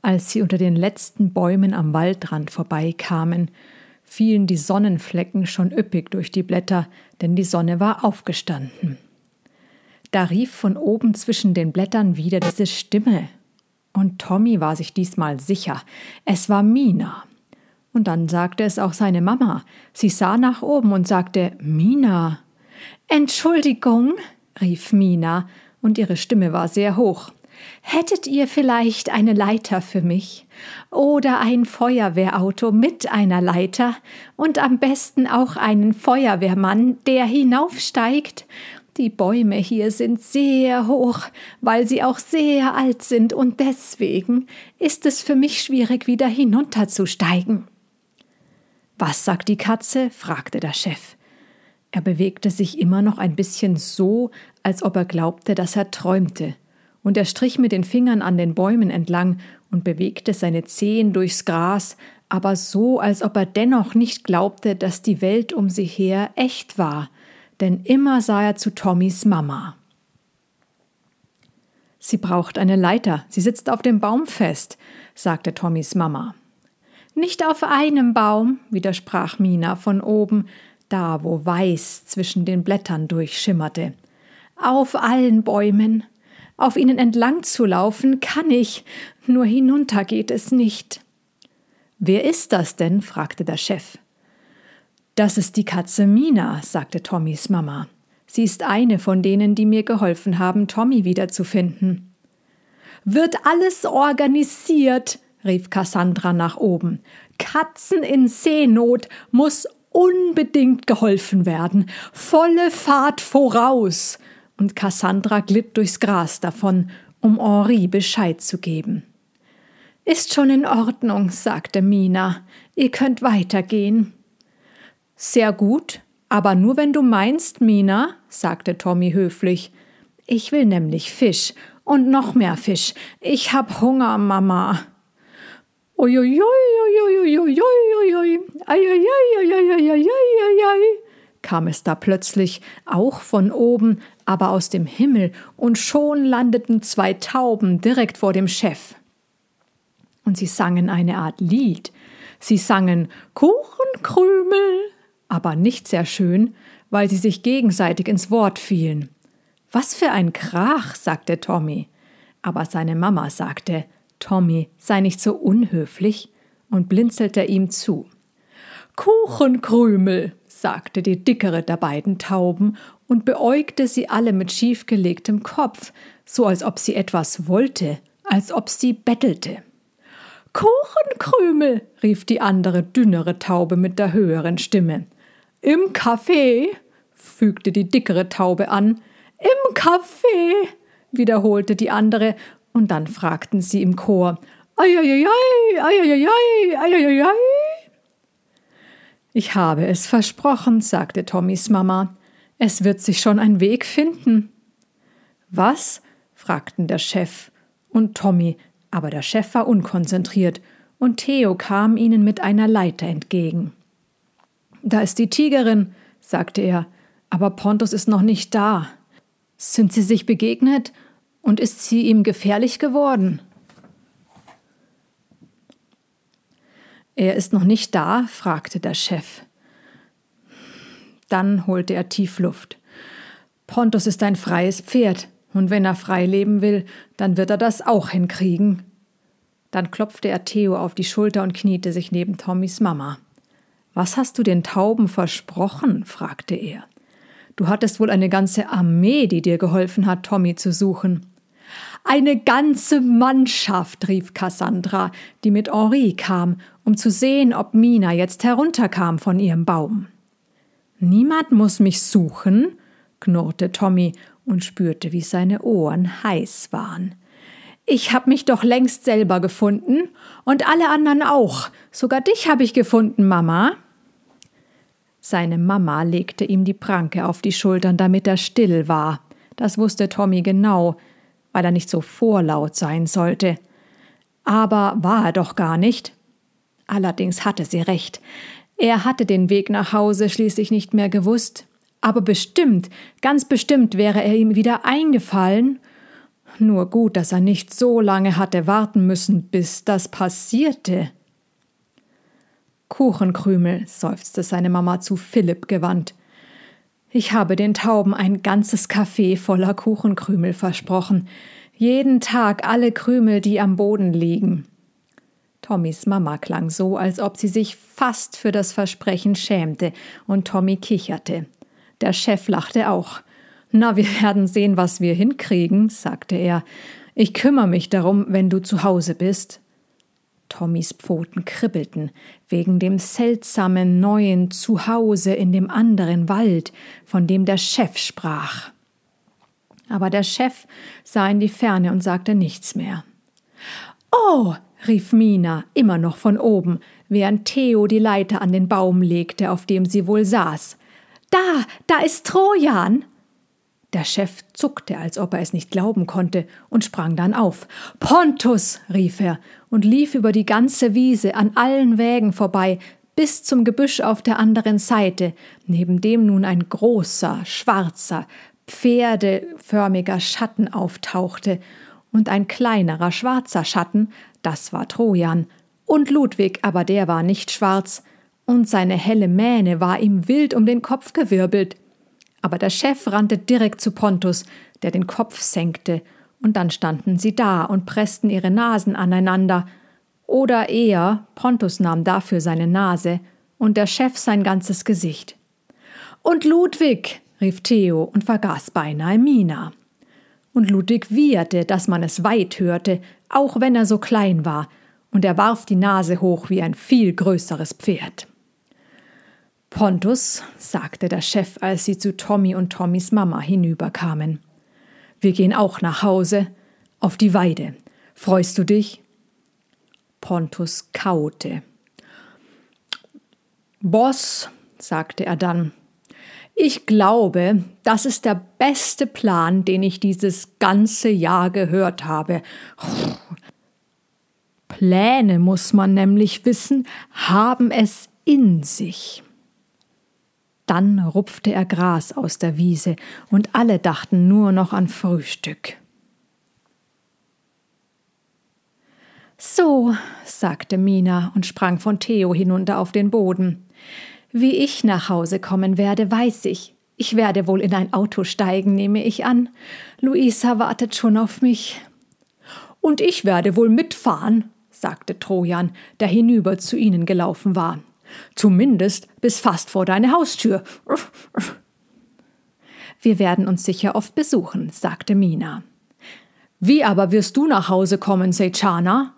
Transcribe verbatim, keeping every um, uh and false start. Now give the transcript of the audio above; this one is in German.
Als sie unter den letzten Bäumen am Waldrand vorbeikamen, fielen die Sonnenflecken schon üppig durch die Blätter, denn die Sonne war aufgestanden. Da rief von oben zwischen den Blättern wieder diese Stimme. Und Tommy war sich diesmal sicher, es war Mina. Und dann sagte es auch seine Mama. Sie sah nach oben und sagte, Mina. »Entschuldigung«, rief Mina, und ihre Stimme war sehr hoch. »Hättet ihr vielleicht eine Leiter für mich? Oder ein Feuerwehrauto mit einer Leiter und am besten auch einen Feuerwehrmann, der hinaufsteigt? Die Bäume hier sind sehr hoch, weil sie auch sehr alt sind, und deswegen ist es für mich schwierig, wieder hinunterzusteigen.« »Was sagt die Katze?« fragte der Chef. Er bewegte sich immer noch ein bisschen so, als ob er glaubte, dass er träumte. Und er strich mit den Fingern an den Bäumen entlang und bewegte seine Zehen durchs Gras, aber so, als ob er dennoch nicht glaubte, dass die Welt um sie her echt war, denn immer sah er zu Tommys Mama. »Sie braucht eine Leiter, sie sitzt auf dem Baum fest«, sagte Tommys Mama. »Nicht auf einem Baum«, widersprach Mina von oben, da wo Weiß zwischen den Blättern durchschimmerte. »Auf allen Bäumen. Auf ihnen entlang zu laufen kann ich, nur hinunter geht es nicht.« »Wer ist das denn?« fragte der Chef. »Das ist die Katze Mina«, sagte Tommys Mama. »Sie ist eine von denen, die mir geholfen haben, Tommy wiederzufinden.« »Wird alles organisiert«, rief Cassandra nach oben. »Katzen in Seenot muss unbedingt geholfen werden. Volle Fahrt voraus!« Und Cassandra glitt durchs Gras davon, um Henri Bescheid zu geben. »Ist schon in Ordnung«, sagte Mina. »Ihr könnt weitergehen.« »Sehr gut, aber nur wenn du meinst, Mina«, sagte Tommy höflich. »Ich will nämlich Fisch und noch mehr Fisch. Ich hab Hunger, Mama.« Uiuiuiuiuiuiuiui, aiaiaiaiaiaiaiai, kam es da plötzlich, auch von oben, aber aus dem Himmel, und schon landeten zwei Tauben direkt vor dem Chef. Und sie sangen eine Art Lied. Sie sangen Kuchenkrümel, aber nicht sehr schön, weil sie sich gegenseitig ins Wort fielen. »Was für ein Krach«, sagte Tommy. Aber seine Mama sagte, »Tommy, sei nicht so unhöflich«, und blinzelte ihm zu. »Kuchenkrümel«, sagte die dickere der beiden Tauben und beäugte sie alle mit schiefgelegtem Kopf, so als ob sie etwas wollte, als ob sie bettelte. »Kuchenkrümel«, rief die andere, dünnere Taube mit der höheren Stimme. »Im Café«, fügte die dickere Taube an. »Im Café«, wiederholte die andere, und dann fragten sie im Chor, »Eieiei, eieiei, eieiei.« »Ich habe es versprochen«, sagte Tommys Mama. »Es wird sich schon ein Weg finden.« »Was?«, fragten der Chef und Tommy, aber der Chef war unkonzentriert, und Theo kam ihnen mit einer Leiter entgegen. »Da ist die Tigerin«, sagte er, »aber Pontus ist noch nicht da. Sind sie sich begegnet und ist sie ihm gefährlich geworden?« »Er ist noch nicht da?«, fragte der Chef. Dann holte er tief Luft. »Pontus ist ein freies Pferd, und wenn er frei leben will, dann wird er das auch hinkriegen.« Dann klopfte er Theo auf die Schulter und kniete sich neben Tommys Mama. »Was hast du den Tauben versprochen?«, fragte er. »Du hattest wohl eine ganze Armee, die dir geholfen hat, Tommy zu suchen.« »Eine ganze Mannschaft«, rief Cassandra, die mit Henri kam, um zu sehen, ob Mina jetzt herunterkam von ihrem Baum. »Niemand muss mich suchen«, knurrte Tommy und spürte, wie seine Ohren heiß waren. »Ich hab mich doch längst selber gefunden und alle anderen auch. Sogar dich habe ich gefunden, Mama.« Seine Mama legte ihm die Pranke auf die Schultern, damit er still war. Das wusste Tommy genau, weil er nicht so vorlaut sein sollte. Aber war er doch gar nicht. Allerdings hatte sie recht. Er hatte den Weg nach Hause schließlich nicht mehr gewusst. Aber bestimmt, ganz bestimmt wäre er ihm wieder eingefallen, Nur gut, dass er nicht so lange hatte warten müssen, bis das passierte. »Kuchenkrümel«, seufzte seine Mama zu Philipp gewandt. »Ich habe den Tauben ein ganzes Café voller Kuchenkrümel versprochen. Jeden Tag alle Krümel, die am Boden liegen.« Tommys Mama klang so, als ob sie sich fast für das Versprechen schämte, und Tommy kicherte. Der Chef lachte auch. »Na, wir werden sehen, was wir hinkriegen«, sagte er. »Ich kümmere mich darum, wenn du zu Hause bist.« Tommys Pfoten kribbelten, wegen dem seltsamen neuen Zuhause in dem anderen Wald, von dem der Chef sprach. Aber der Chef sah in die Ferne und sagte nichts mehr. »Oh«, rief Mina, immer noch von oben, während Theo die Leiter an den Baum legte, auf dem sie wohl saß. »Da, da ist Trojan!« Der Chef zuckte, als ob er es nicht glauben konnte, und sprang dann auf. »Pontus«, rief er und lief über die ganze Wiese an allen Wägen vorbei, bis zum Gebüsch auf der anderen Seite, neben dem nun ein großer, schwarzer, pferdeförmiger Schatten auftauchte, und ein kleinerer, schwarzer Schatten, das war Trojan, und Ludwig, aber der war nicht schwarz, und seine helle Mähne war ihm wild um den Kopf gewirbelt. Aber der Chef rannte direkt zu Pontus, der den Kopf senkte, und dann standen sie da und pressten ihre Nasen aneinander. Oder eher, Pontus nahm dafür seine Nase und der Chef sein ganzes Gesicht. »Und Ludwig«, rief Theo und vergaß beinahe Mina. Und Ludwig wieherte, dass man es weit hörte, auch wenn er so klein war, und er warf die Nase hoch wie ein viel größeres Pferd. »Pontus«, sagte der Chef, als sie zu Tommy und Tommys Mama hinüberkamen. »Wir gehen auch nach Hause, auf die Weide. Freust du dich?« Pontus kaute. »Boss«, sagte er dann, »ich glaube, das ist der beste Plan, den ich dieses ganze Jahr gehört habe. Pläne, muss man nämlich wissen, haben es in sich.« Dann rupfte er Gras aus der Wiese, und alle dachten nur noch an Frühstück. »So«, sagte Mina und sprang von Theo hinunter auf den Boden. »Wie ich nach Hause kommen werde, weiß ich. Ich werde wohl in ein Auto steigen, nehme ich an. Luisa wartet schon auf mich.« »Und ich werde wohl mitfahren«, sagte Trojan, der hinüber zu ihnen gelaufen war. »Zumindest bis fast vor deine Haustür.« »Wir werden uns sicher oft besuchen«, sagte Mina. »Wie aber wirst du nach Hause kommen, Seychana?«